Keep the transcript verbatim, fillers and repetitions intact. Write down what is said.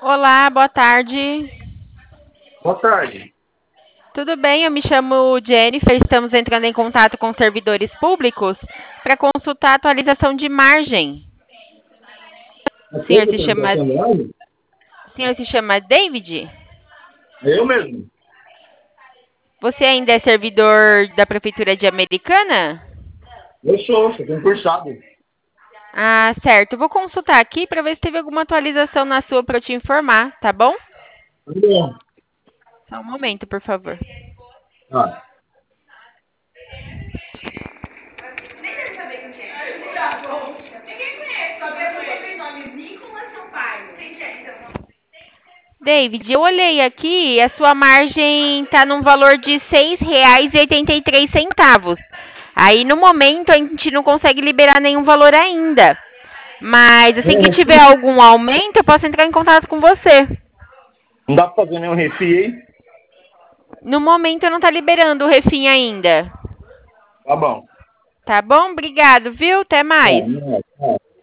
Olá, boa tarde. Boa tarde. Tudo bem? Eu me chamo Jennifer. Estamos entrando em contato com servidores públicos para consultar a atualização de margem. A O senhor coisa se que ele está chama, sendo live? o senhor se chama David? É eu mesmo. Você ainda é servidor da Prefeitura de Americana? Eu sou, sou concursado. Ah, certo. Vou consultar aqui para ver se teve alguma atualização na sua para eu te informar, tá bom? Tá bom. Só um momento, por favor. Ah, David, eu olhei aqui, a sua margem está num valor de seis reais e oitenta e três centavos. Aí no momento a gente não consegue liberar nenhum valor ainda. Mas assim que tiver é, algum aumento, eu posso entrar em contato com você. não dá pra fazer nenhum refri aí? No momento não está liberando o refim ainda. Tá bom. Tá bom? Obrigado, viu? Até Tá, mais. não é, tá.